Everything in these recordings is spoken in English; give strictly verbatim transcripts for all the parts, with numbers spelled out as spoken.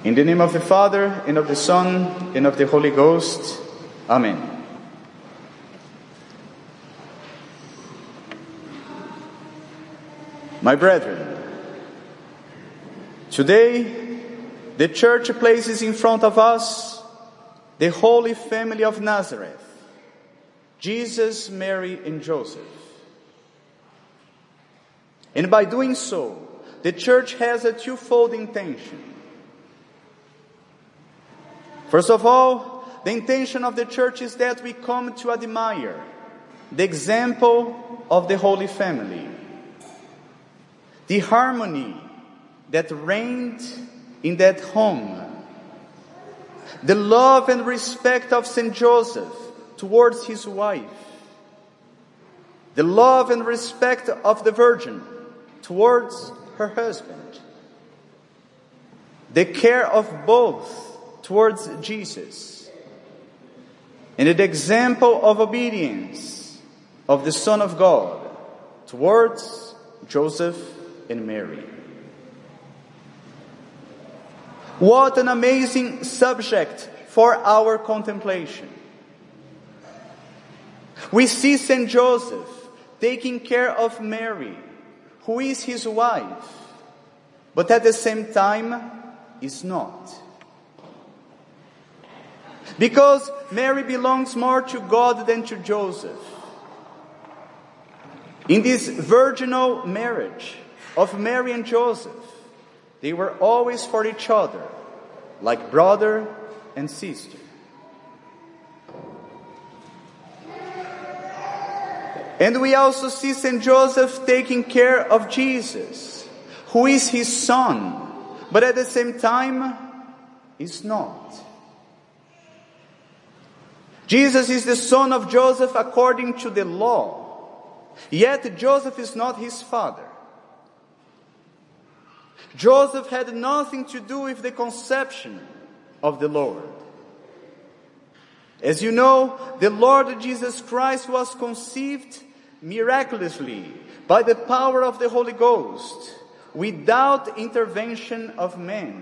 In the name of the Father, and of the Son, and of the Holy Ghost. Amen. My brethren, today the Church places in front of us the Holy Family of Nazareth, Jesus, Mary, and Joseph. And by doing so, the Church has a twofold intention. First of all, the intention of the Church is that we come to admire the example of the Holy Family, the harmony that reigned in that home, the love and respect of Saint Joseph towards his wife, the love and respect of the Virgin towards her husband, the care of both towards Jesus, and the example of obedience of the Son of God towards Joseph and Mary. What an amazing subject for our contemplation. We see Saint Joseph taking care of Mary, who is his wife, but at the same time is not. Because Mary belongs more to God than to Joseph. In this virginal marriage of Mary and Joseph, they were always for each other, like brother and sister. And we also see Saint Joseph taking care of Jesus, who is his son, but at the same time is not. Jesus is the son of Joseph according to the law, yet Joseph is not his father. Joseph had nothing to do with the conception of the Lord. As you know, the Lord Jesus Christ was conceived miraculously by the power of the Holy Ghost, without intervention of man.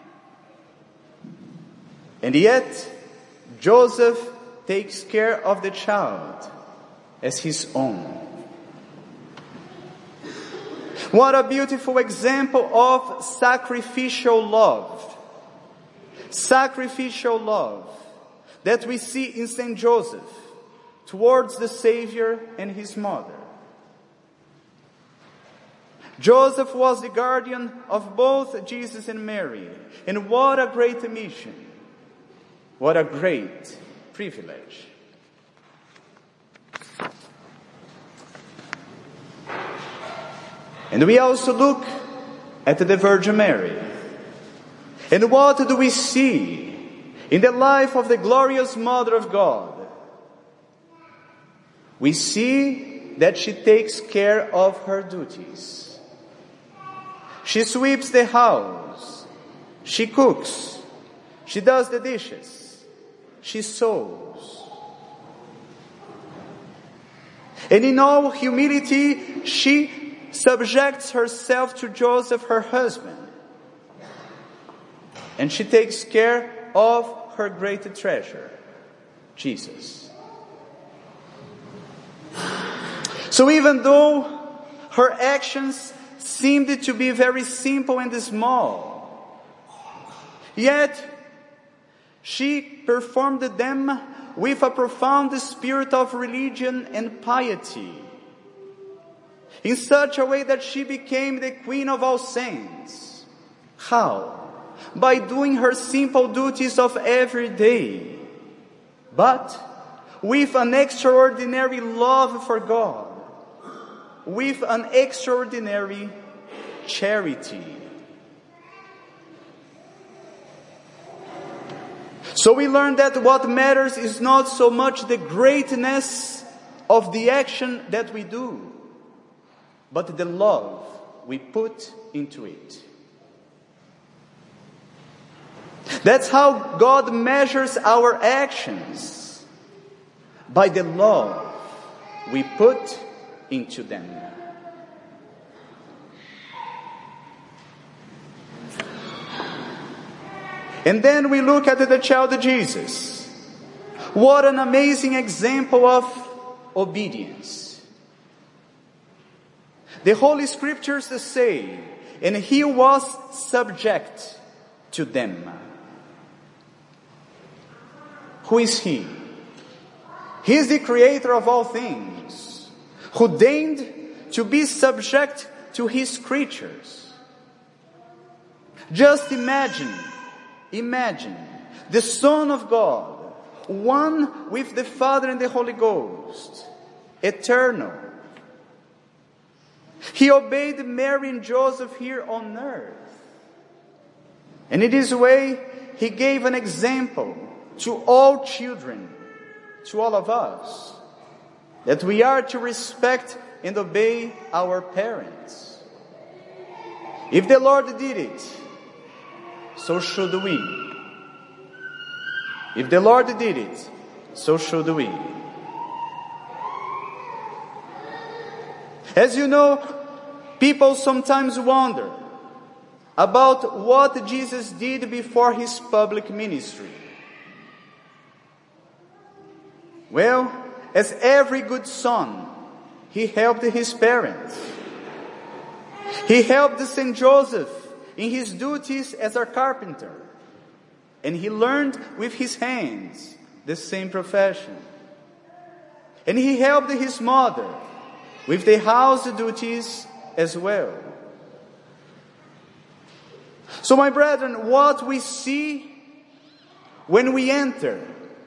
And yet, Joseph takes care of the child as his own. What a beautiful example of sacrificial love. Sacrificial love that we see in Saint Joseph towards the Savior and his mother. Joseph was the guardian of both Jesus and Mary. And what a great mission. What a great privilege. And we also look at the Virgin Mary. And what do we see in the life of the glorious Mother of God? We see that she takes care of her duties. She sweeps the house. She cooks. She does the dishes. She sews. And in all humility, she subjects herself to Joseph, her husband. And she takes care of her great treasure, Jesus. So even though her actions seemed to be very simple and small, yet she performed them with a profound spirit of religion and piety, in such a way that she became the Queen of all saints. How? By doing her simple duties of every day, but with an extraordinary love for God, with an extraordinary charity. So we learn that what matters is not so much the greatness of the action that we do, but the love we put into it. That's how God measures our actions, by the love we put into them. And then we look at the child Jesus. What an amazing example of obedience. The Holy Scriptures say, and he was subject to them. Who is he? He is the creator of all things, who deigned to be subject to his creatures. Just imagine, imagine the Son of God, one with the Father and the Holy Ghost, eternal. He obeyed Mary and Joseph here on earth. And in this way, he gave an example to all children, to all of us, that we are to respect and obey our parents. If the Lord did it, so should we. If the Lord did it, so should we. As you know, people sometimes wonder about what Jesus did before his public ministry. Well, as every good son, he helped his parents. He helped Saint Joseph in his duties as a carpenter. And he learned with his hands the same profession. And he helped his mother with the house duties as well. So my brethren, what we see when we enter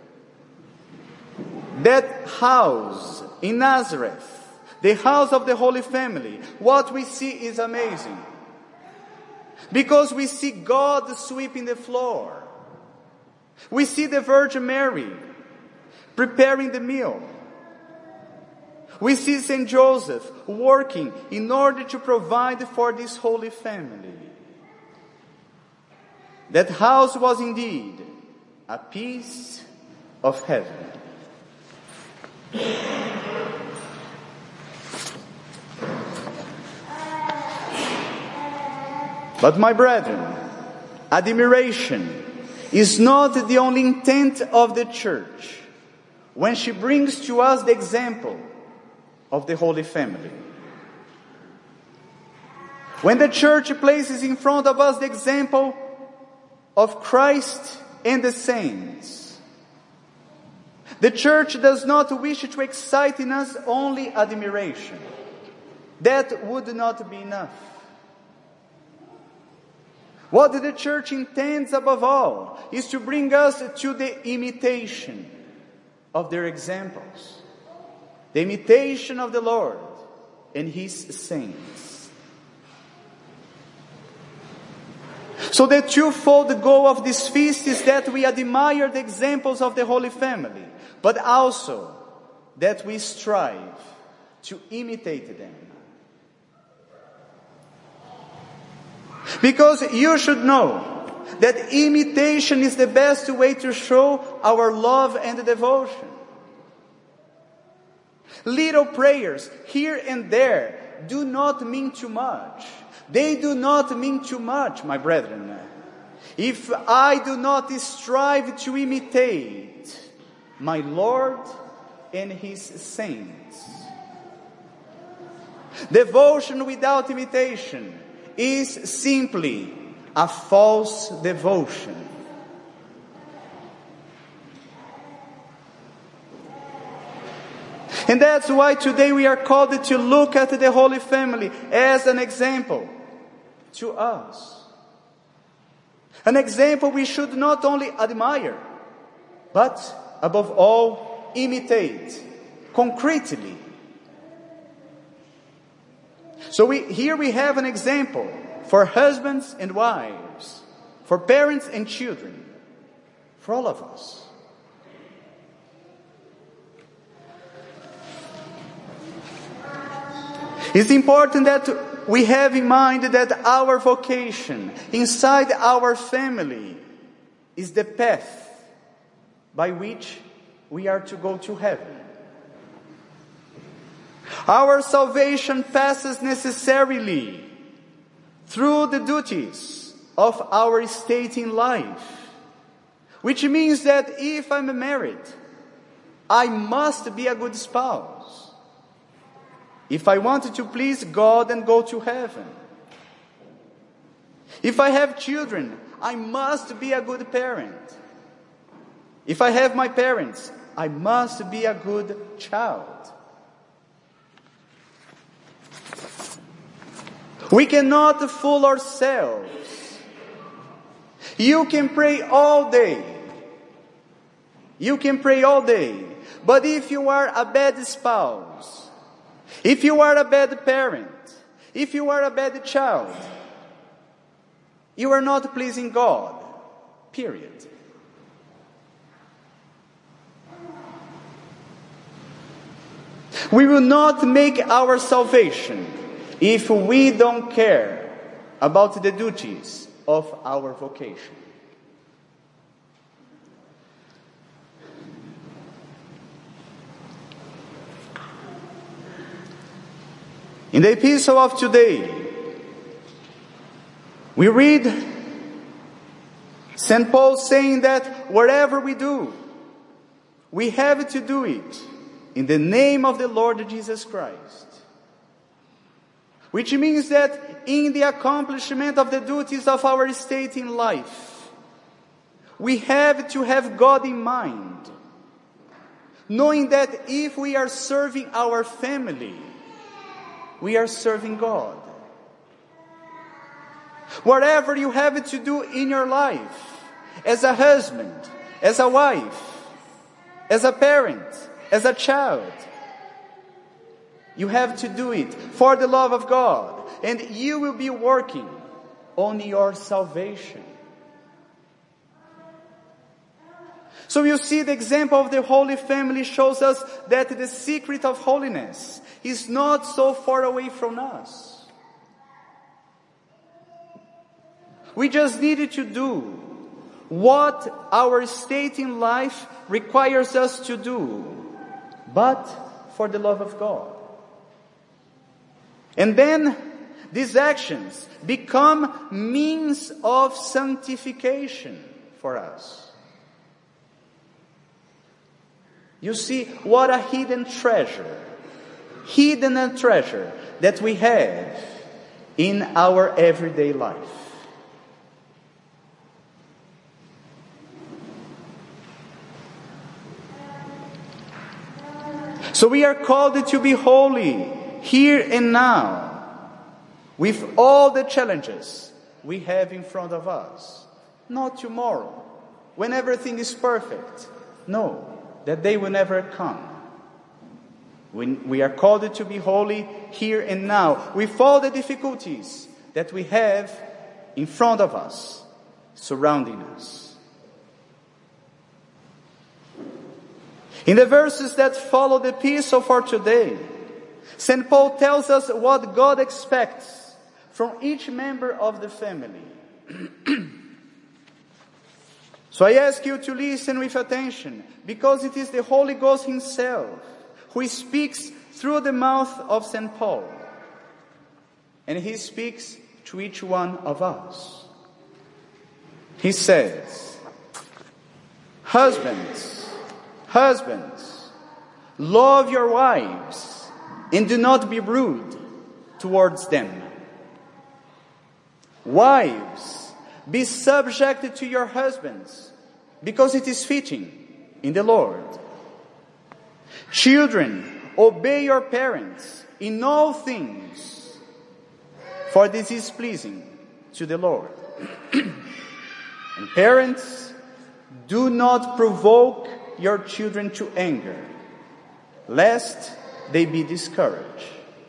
that house in Nazareth, the house of the Holy Family, what we see is amazing. Because we see God sweeping the floor. We see the Virgin Mary preparing the meal. We see Saint Joseph working in order to provide for this Holy Family. That house was indeed a piece of heaven. But my brethren, admiration is not the only intent of the Church when she brings to us the example of the Holy Family. When the Church places in front of us the example of Christ and the saints, the Church does not wish to excite in us only admiration. That would not be enough. What the Church intends above all is to bring us to the imitation of their examples. The imitation of the Lord and His saints. So the twofold goal of this feast is that we admire the examples of the Holy Family, but also that we strive to imitate them. Because you should know that imitation is the best way to show our love and devotion. Little prayers here and there do not mean too much. They do not mean too much, my brethren. If I do not strive to imitate my Lord and His saints. Devotion without imitation is simply a false devotion. And that's why today we are called to look at the Holy Family as an example to us. An example we should not only admire, but above all, imitate concretely. So we, here we have an example for husbands and wives, for parents and children, for all of us. It's important that we have in mind that our vocation inside our family is the path by which we are to go to heaven. Our salvation passes necessarily through the duties of our state in life. Which means that if I'm married, I must be a good spouse. If I wanted to please God and go to heaven. If I have children, I must be a good parent. If I have my parents, I must be a good child. We cannot fool ourselves. You can pray all day. You can pray all day. But if you are a bad spouse, if you are a bad parent, if you are a bad child, you are not pleasing God. Period. We will not make our salvation if we don't care about the duties of our vocation. In the epistle of today, we read Saint Paul saying that whatever we do, we have to do it in the name of the Lord Jesus Christ. Which means that in the accomplishment of the duties of our state in life, we have to have God in mind, knowing that if we are serving our family, we are serving God. Whatever you have to do in your life, as a husband, as a wife, as a parent, as a child, you have to do it for the love of God, and you will be working on your salvation. So you see, the example of the Holy Family shows us that the secret of holiness is not so far away from us. We just needed to do what our state in life requires us to do, but for the love of God. And then these actions become means of sanctification for us. You see, what a hidden treasure, hidden a treasure that we have in our everyday life. So we are called to be holy here and now, with all the challenges we have in front of us. Not tomorrow, when everything is perfect. No, that day will never come. When we are called to be holy here and now, with all the difficulties that we have in front of us, surrounding us. In the verses that follow the epistle for today, Saint Paul tells us what God expects from each member of the family. So I ask you to listen with attention, because it is the Holy Ghost Himself who speaks through the mouth of Saint Paul. And He speaks to each one of us. He says, Husbands, husbands, love your wives and do not be rude towards them. Wives, be subject to your husbands, because it is fitting in the Lord. Children, obey your parents in all things, for this is pleasing to the Lord. And parents, do not provoke your children to anger, lest they be discouraged.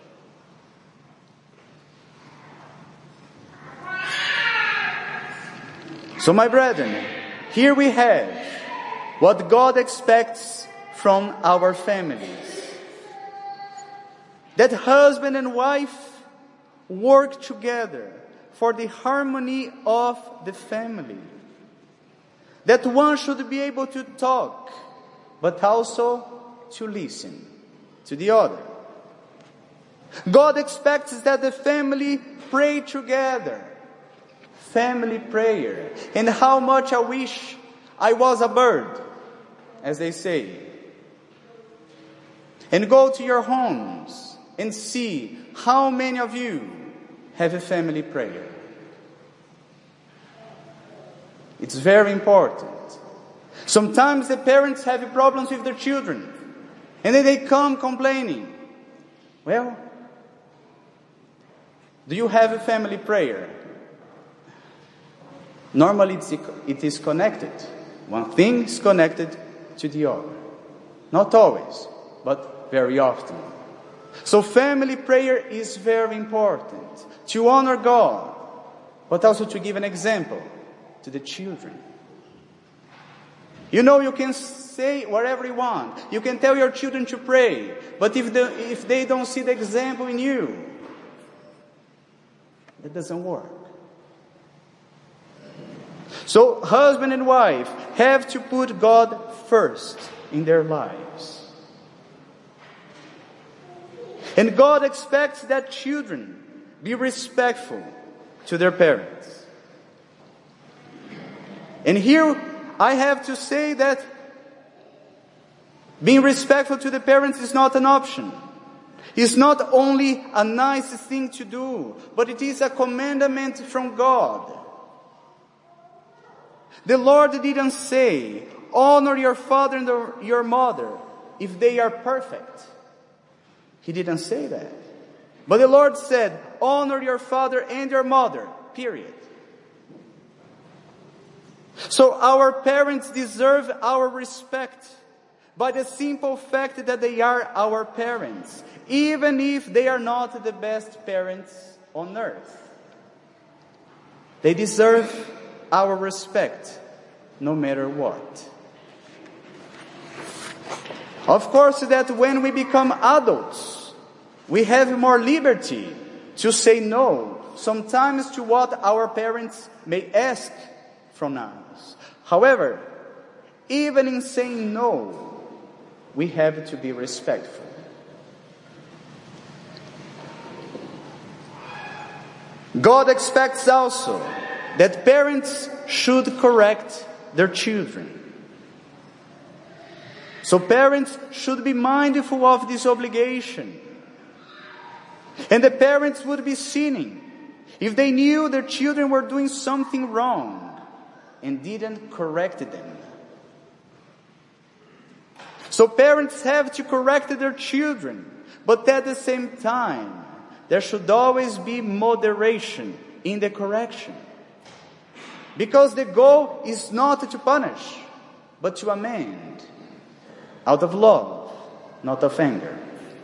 So my brethren, here we have what God expects from our families. That husband and wife work together for the harmony of the family. That one should be able to talk, but also to listen to the other. God expects that the family pray together. Family prayer. And how much I wish I was a bird, as they say. And go to your homes and see how many of you have a family prayer. It's very important. Sometimes the parents have problems with their children, and then they come complaining. Well, do you have a family prayer? Normally it's, it is connected. One thing is connected to the other. Not always, but very often. So family prayer is very important to honor God, but also to give an example to the children. You know, you can say whatever you want. You can tell your children to pray, but if, the, if they don't see the example in you, it doesn't work. So husband and wife have to put God first in their lives. And God expects that children be respectful to their parents. And here I have to say that being respectful to the parents is not an option. It's not only a nice thing to do, but it is a commandment from God. The Lord didn't say, honor your father and your mother if they are perfect. He didn't say that. But the Lord said, honor your father and your mother, period. So our parents deserve our respect by the simple fact that they are our parents, even if they are not the best parents on earth. They deserve our respect no matter what. Of course, that when we become adults, we have more liberty to say no, sometimes to what our parents may ask from us. However, even in saying no, we have to be respectful. God expects also that parents should correct their children. So parents should be mindful of this obligation. And the parents would be sinning if they knew their children were doing something wrong and didn't correct them. So parents have to correct their children, but at the same time, there should always be moderation in the correction. Because the goal is not to punish, but to amend, out of love, not of anger.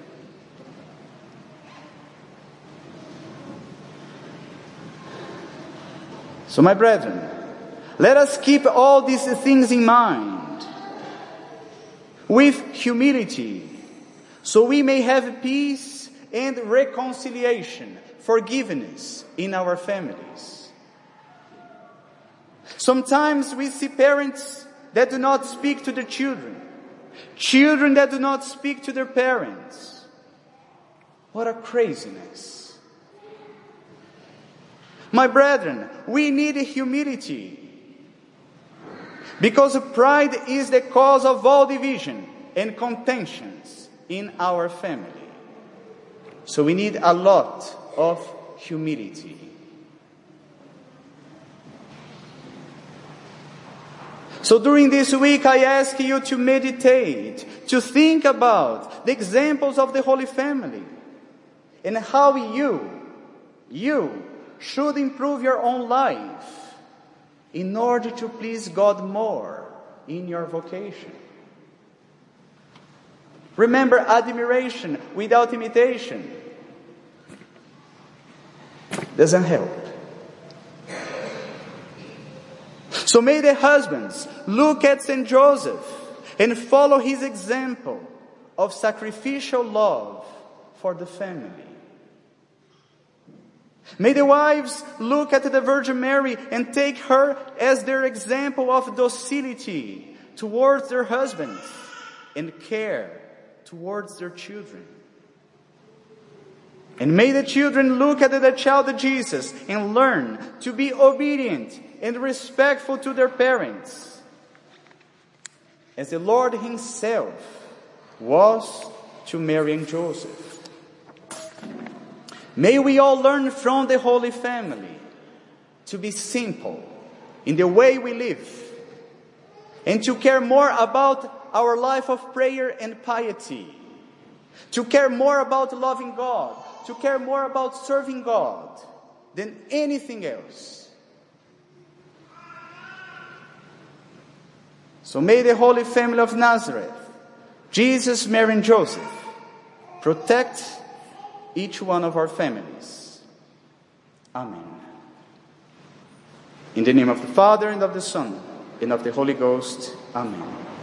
So my brethren, let us keep all these things in mind with humility, so we may have peace and reconciliation, forgiveness in our families. Sometimes we see parents that do not speak to their children, children that do not speak to their parents. What a craziness. My brethren, we need humility, because pride is the cause of all division and contentions in our family. So we need a lot of humility. So during this week, I ask you to meditate, to think about the examples of the Holy Family and how you, you should improve your own life in order to please God more in your vocation. Remember, admiration without imitation doesn't help. So may the husbands look at Saint Joseph and follow his example of sacrificial love for the family. May the wives look at the Virgin Mary and take her as their example of docility towards their husbands and care towards their children. And may the children look at the child Jesus and learn to be obedient and respectful to their parents. as the Lord himself was to Mary and Joseph. May we all learn from the Holy Family to be simple in the way we live, and to care more about our life of prayer and piety, to care more about loving God, to care more about serving God than anything else. So may the Holy Family of Nazareth, Jesus, Mary, and Joseph, protect each one of our families. Amen. In the name of the Father, and of the Son, and of the Holy Ghost. Amen.